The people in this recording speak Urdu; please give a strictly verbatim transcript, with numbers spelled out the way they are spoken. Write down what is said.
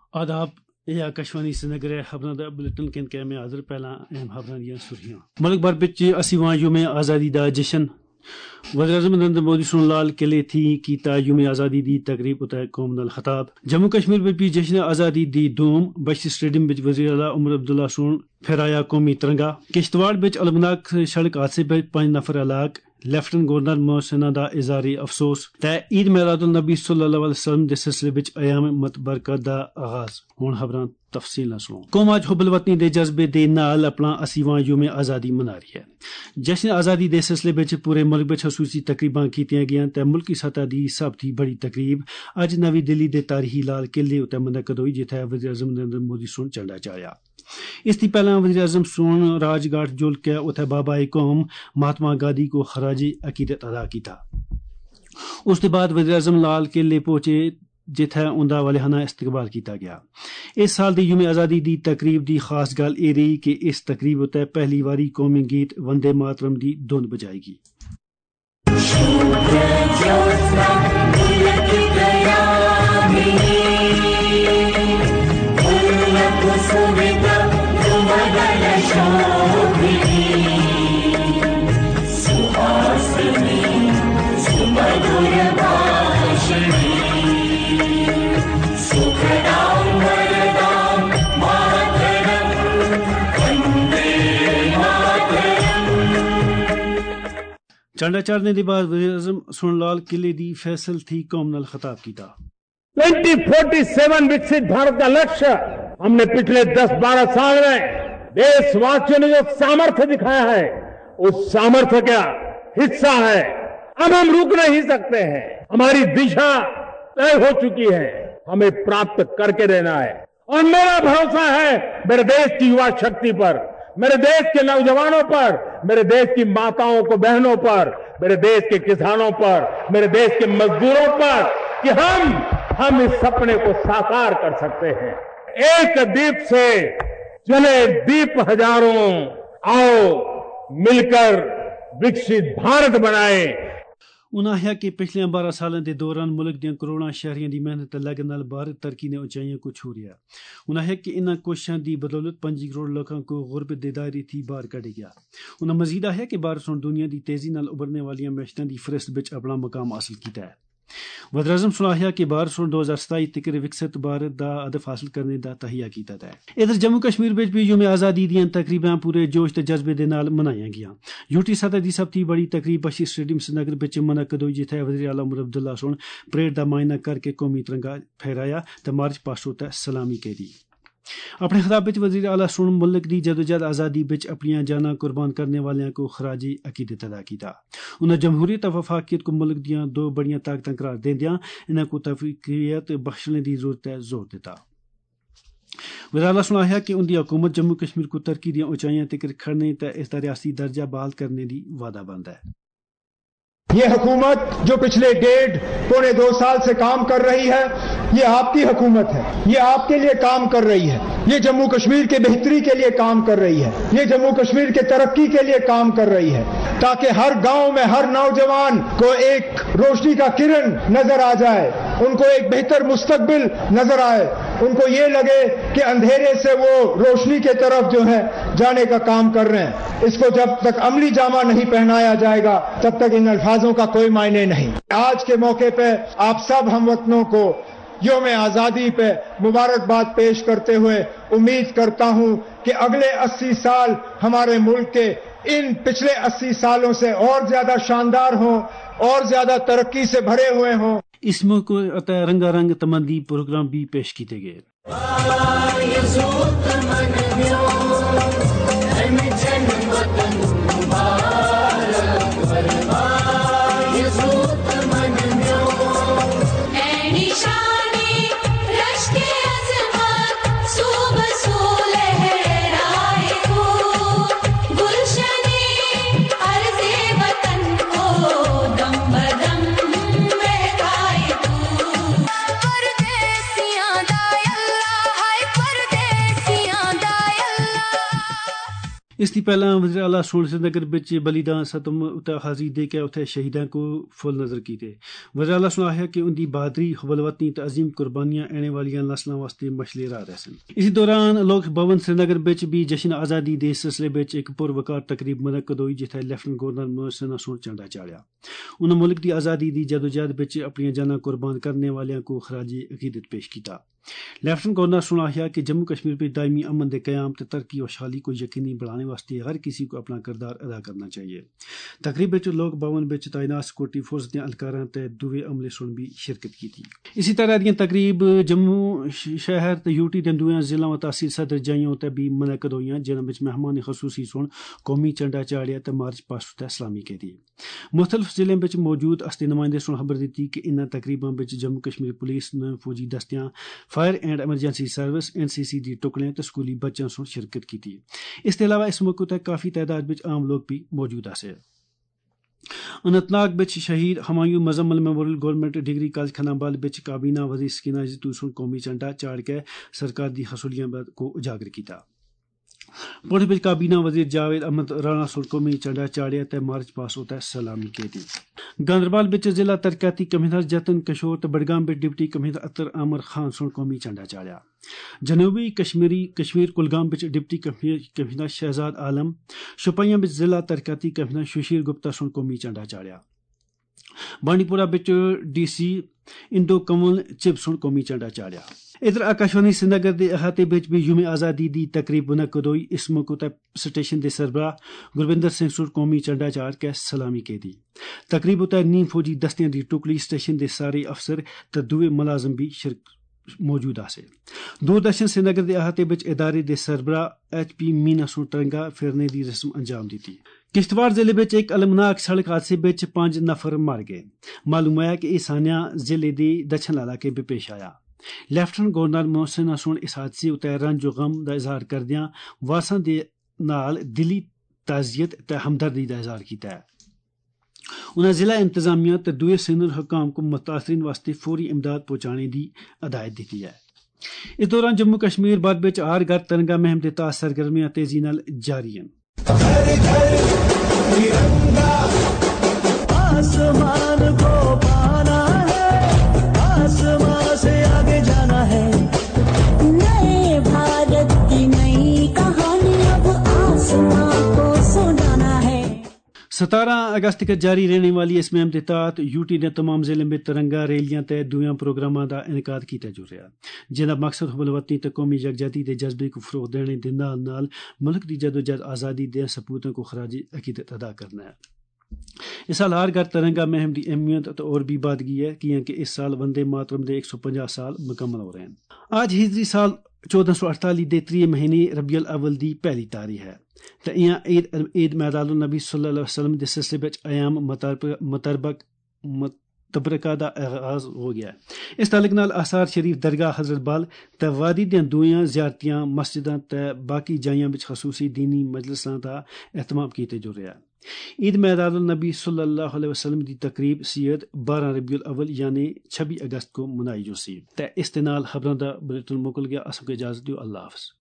آداب یہ آکاشوانی سری نگر خبریں بلٹن کن کے میں حاضر پہلا اہم خبریں دیا سرخیاں ملک بھر بچ اسیواں یوم آزادی دا جشن وزیر اعظم نریندر مودی سن لال قلعے تھی کیتا یوم آزادی دی تقریب اتہ قوم نال خطاب جموں کشمیر بچ بھی جشن آزادی دی دوم بشتی سٹیڈیم بچ وزیر اعلیٰ عمر عبداللہ سن پھیرایا قومی ترنگا کشتواڑ بچ المناک سڑک حادثے بچ پانچ نفر ہلاک لیفٹنٹ گورنر محسنہ دا اظہار افسوس تے عید میلاد النبی صلی اللہ علیہ وسلم دے سلسلے بچ ایام مت برکت دا آغاز ہون خبراں تفصیل سنو قوم اج حب الوطنی دے جذبے دے نال اپنا اسیواں یوم آزادی منا رہی ہے جشن آزادی دے سلسلے بچ پورے ملک بچ خصوصی تقریباں کیتیاں گئیاں تے ملکی سطح دی سب تھی بڑی تقریب اج نویں دلی دے تاریخی لال قلعے اتنے منعقد ہوئی جتھے وزیر اعظم نریندر مودی سن جھنڈا چایا اس کی پہلا وزیر اعظم سون راج گاٹ جل کے اتھے بابا قوم مہاتما گاندھی کو خراج عقیدت ادا کیتا اس کے بعد وزیر اعظم لال قلعے پہنچے جتھے اندہ والہانہ استقبال کیتا گیا اس سال دی یوم آزادی دی تقریب دی خاص گل یہ رہی کہ اس تقریب اتنے پہلی واری قومی گیت وندے ماترم دی دھند بجائے گی جھنڈا چاڑنے کے بعد وزیر اعظم سن لال قلعے دی فیصل تھی قوم نال خطاب کیتا ٹوئنٹی فورٹی سیون وکست بھارت کا لکشیہ ہم نے پچھلے دس بارہ سال میں دیش واسیوں نے جو سامرتھ دکھایا ہے اس سامرتھ کا حصہ ہے اب ہم رک نہیں سکتے ہیں ہماری دشا طے ہو چکی ہے ہمیں پراپت کر کے رہنا ہے اور میرا بھروسہ ہے میرے دیش کی یوا شکتی پر میرے دیش کے نوجوانوں پر میرے دیش کی ماتاؤں کو بہنوں پر میرے دیش کے کسانوں پر میرے دیش کے مزدوروں پر کہ ہم ہم اس سپنے کو ساکار کر سکتے ہیں ایک دیپ سے چلے دیپ ہزاروں آؤ مل کر وکست بھارت بنائے انہاں آخیا کہ پچھلے بارہ سالوں کے دوران ملک دیا کروڑاں شہریوں کی محنت لگن نال بھارت ترقی نے اونچائیاں کو چھو رہا انہاں آخیا کہ انہاں کوششاں دی بدولت پنجی کروڑ لوگوں کو غربت دے دائرے تھی باہر کڈے گیا انہاں مزید آخیا کہ بھارت سن دنیا دی تیزی نال ابھرنے والی معیشتاں دی فہرست بچ اپنا مقام حاصل کیتا ہے وزیر اعظم سن آخیا کہ بھارت سن دو ہزار ستائی تکر وکست بھارت دا ہدف حاصل کرنے دا تہیا کیتا ہے ادھر جموں کشمیر بچ بھی یوم آزادی دیاں تقریباں پورے جوش تے جذبے دے نال منائیاں گیاں یوٹی سطح دی سب تھی بڑی تقریب بشیر سٹیڈیم سری نگر بچ منعقد ہوئی جتھے وزیر اعلیٰ عمر عبداللہ سن پریڈ دا معائنہ کر کے قومی ترنگا پھیرایا تے مارچ پاسٹوں تے سلامی کری اپنے خطاب بچ وزیر اعلیٰ سن ملک دی جدوجہد آزادی بچ اپنیاں جاناں قربان کرنے والیاں کو خراج عقیدت ادا کیتا انہاں جمہوریت و وفاقیت کو ملک دیاں دو بڑیاں طاقتاں قرار دیندیاں انہاں کو تفریقیت بخشنے دی ضرورت ہے زور دیتا وزیر اعلیٰ سن آخیا کہ ان دی حکومت جموں کشمیر کو ترقی دیاں اونچائیاں تکر کھڑنے تے اس دا ریاستی درجہ بحال کرنے دی وعدہ بند ہے یہ حکومت جو پچھلے ڈیڑھ پونے دو سال سے کام کر رہی ہے یہ آپ کی حکومت ہے یہ آپ کے لیے کام کر رہی ہے یہ جموں کشمیر کے بہتری کے لیے کام کر رہی ہے یہ جموں کشمیر کے ترقی کے لیے کام کر رہی ہے تاکہ ہر گاؤں میں ہر نوجوان کو ایک روشنی کا کرن نظر آ جائے ان کو ایک بہتر مستقبل نظر آئے ان کو یہ لگے کہ اندھیرے سے وہ روشنی کے طرف جو ہے جانے کا کام کر رہے ہیں اس کو جب تک عملی جامہ نہیں پہنایا جائے گا تب تک ان الفاظوں کا کوئی معنی نہیں آج کے موقع پہ آپ سب ہم وطنوں کو یوم آزادی پہ مبارکباد پیش کرتے ہوئے امید کرتا ہوں کہ اگلے اسی سال ہمارے ملک کے ان پچھلے اسی سالوں سے اور زیادہ شاندار ہوں اور زیادہ ترقی سے بھرے ہوئے ہوں اس موقع اتہ رنگا رنگ تمندی پروگرام بھی پیش کیتے گئے اس لی پہلا وزیر اعلیٰ سون سری نگر بچ بلیدان ستم اتہ حاضری دے کے اتہ شہیدان کو فل نظر کیتے وزیر اعلیٰ سن آیا کہ ان کی بہادری حب الوطنی تو عظیم قربانیاں آنے والی نسلوں واسطے مشلے راہ رہسن. اسی دوران لوک بھون سری نگر بچ بھی جشن آزادی دے سلسلے بچ ایک پروکار تقریب منعقد ہوئی جتھے لیفٹنٹ گورنر منوج سنہا سن چنڈا چاڑیا. انہوں نے ملک کی آزادی دی جدوجہد بچ اپنی جاناں قربان کرنے والوں کو خراج عقیدت پیش کیتا. لیفٹنٹ گورنر سن آیا کہ جموں کشمیر پہ دائمی امن دے قیام تے ترقی و خوشحالی کو یقینی بنانے واسطے ہر کسی کو اپنا کردار ادا کرنا چاہیے. تقریب بچ لوک بھون بچ تعینات سیکورٹی فورس دے اہلکاراں تے دوے عملے سن بھی شرکت کی تھی. اسی طرح دی تقریب جموں شہر تے یو ٹی دے دوے ضلع و تحصیل صدر جائیوں تے بھی منعقد ہوئی جنہاں وچ مہمان خصوصی سن قومی جھنڈا چاڑیا تے مارچ پاسٹ تے سلامی کی. مختلف ضلع بچ موجود اصلی نمائندے سن خبر دیتی کہ انہاں تقریباں بچ جموں کشمیر پولیس نو فوجی دستیاں fire and emergency service N C C دی ٹکڑیاں تے سکولی بچوں سن شرکت کی تھی. اس کے علاوہ اس موقع تے کافی تعداد بچ عام لوگ بھی موجود آسے. اننت ناگ بچ شہید Humayun Muzamil memorial government degree college Khanabal بچ کابینہ وزیر سکینہ جتو سن قومی جھنڈا چاڑ کے سرکار دی حصولیاں کو اجاگر کیتا. پوڑ بچ کابینہ وزیر جاوید احمد رانا سن قومی جھنڈا چاڑیا تے مارچ پاس ہوتا سلامی کی تھی. گاندربال بچ ضلع ترقیاتی کمشنر جتن کشور تے بڈگام بچ ڈپٹی کمشنر اطہر عامر خان سن قومی جھنڈا چاڑیا. جنوبی کشمیری کشمیر کلگام بچ ڈپٹی کمشنر شہزاد عالم شوپیاں بچ ضلع ترقیاتی کمشنر ششیر گپتا سن قومی جھنڈا چاڑیا. بانڈی پورہ بچ ڈی سی انڈو کنول چپ سن قومی جھنڈا چاڑیا. ادھر آکاشوانی سری نگر دے احاطے بچ بھی یوم آزادی دی تقریب منعقد ہوئی. اس موقع تے سٹیشن دے سربراہ گرویندر سنگھ سن قومی جھنڈا چاڑ کے سلامی کی دی. تقریب تے نیم فوجی دستیاں دی ٹکڑی سٹیشن دے سارے افسر تے دوے ملازم بھی شرک موجود آسے. دوردرشن سری نگر دے احاطے بچ ادارے دے سربراہ ایچ پی مینا سن ترنگا پھیرنے دی رسم انجام دیتی. کشتواڑ ضلع بچ ایک المناک سڑک حادثے بچ پانچ نفر مر گئے. معلوم ہوا کہ یہ سانیہ ضلع دے دچھن علاقے میں پیش آیا. لیفٹنٹ گورنر منوج سنہا سن اس حادثے اتنے رنج و غم کا اظہار کردیاں وارساں دے نال دلی تعزیت تے ہمدردی کا اظہار کیتا ہے. انہیں ضلع انتظامیہ تے دوسرے سینئر حکام کو متاثرین واسطے فوری امداد پہنچانے دی ہدایت دیتی ہے. اس دوران جموں کشمیر بعد بچ ہر گھر ترنگا مہم دے تحت سرگرمیاں تیزی نال جاری ہیں. آسمان کو پانا ہے آسمان سے آگے جانا ہے. نئے بھارت کی نئی کہانی اب آسمان کو سنانا ہے. ستارہ اگست تک جاری رہنے والی اس مہم کے تحت یو ٹی نے تمام ضلع میں ترنگا ریلیاں تے دویاں پروگراموں کا انعقاد کیا جو رہا جنہ مقصد حب الوطنی تے قومی یکجہتی کے جذبے کو فروغ دینے دے نال نال ملک کی جدوجہد آزادی دے سپوتوں کو خراج عقیدت ادا کرنا ہے. اس سال ہر گھر ترنگا مہم کی اہمیت تو اور بھی بات گئی ہے کیونکہ اس سال وندے ماترم دے ایک سو پنجہ سال مکمل ہو رہے ہیں. آج ہجری سال چودہ سو اڑتالیس دے تری مہینے ربیع الاول دی پہلی تاریخ ہے تو یہاں عید عید میلاد النبی صلی اللہ علیہ وسلم دے سلسلے بچ ایام متربک تبرکہ دا آغاز ہو گیا. اس تعلق نال آثار شریف درگاہ حضرت بال تے وادی دیاں دویاں زیارتیاں مسجداں تے باقی جائیاں بچ خصوصی دینی مجلساں دا اہتمام کیتے جو رہا. عید میلاد النبی صلی اللہ علیہ وسلم دی تقریب سید بارہ ربیع الاول یعنی چھبیس اگست کو منائی جو سی. تے اس نال خبراں دا بلیٹن مکل گیا. اساں کو اجازت دیو. اللہ حافظ.